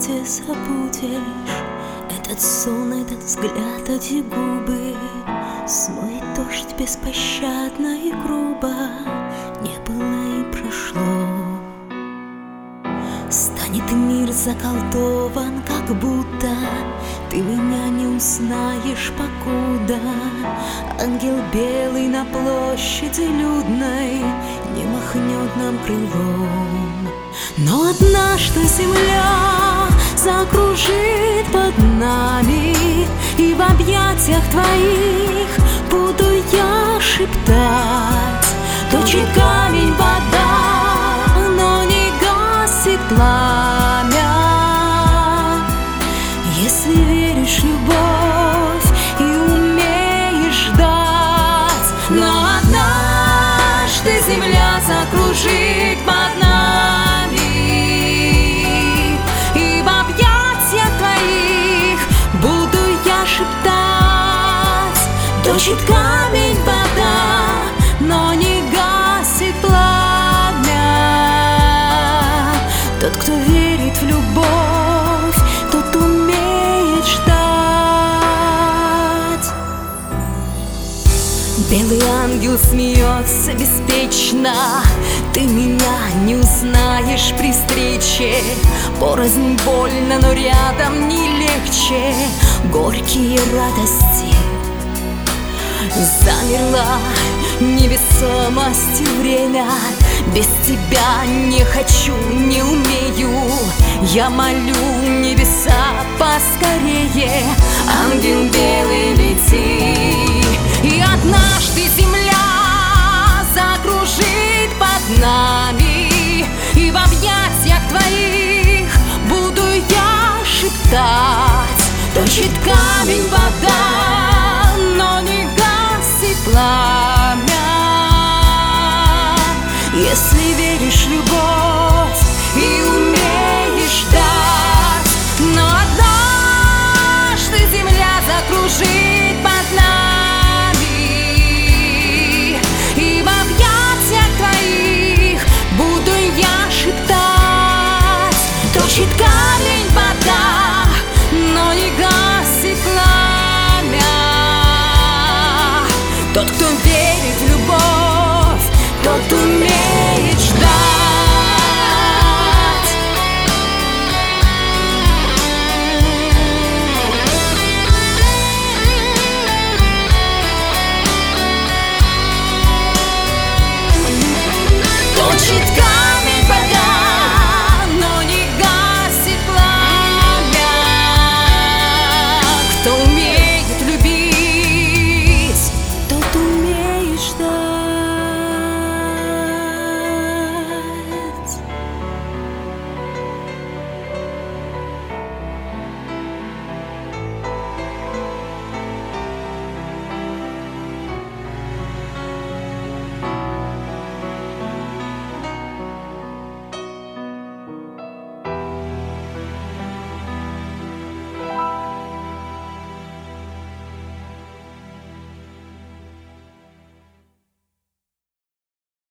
где забудешь этот сон, этот взгляд, эти губы. Смоет дождь беспощадно и грубо, не было и прошло. Станет мир заколдован, как будто ты меня не узнаешь, покуда ангел белый на площади людной не махнет нам крылом. Но однажды земля закружит под нами, и в объятиях твоих буду я шептать. Точит камень вода, но не гасит пламя. Если веришь в любовь и умеешь ждать. Но однажды земля закружит под нами, и в объятиях твоих буду я шептать. Точит камень вода, но не гасит пламя. Тот, кто верит в любовь, тот умеет ждать. Белый ангел смеется беспечно, ты меня не узнаешь при встрече. Порознь больно, но рядом не легче. Горькие радости замерла невесомость и время. Без тебя не хочу, не умею. Я молю небеса поскорее. Ангел белый, лети. И однажды земля закружит под нами, и в объятиях твоих буду я шептать. Точит камень вода, но не гасит пламя. Если веришь в любовь и умеешь ждать. Но однажды земля закружит под нами, и в объятиях твоих буду я шептать. Точит камень вода, но не гасит пламя. Тот, кто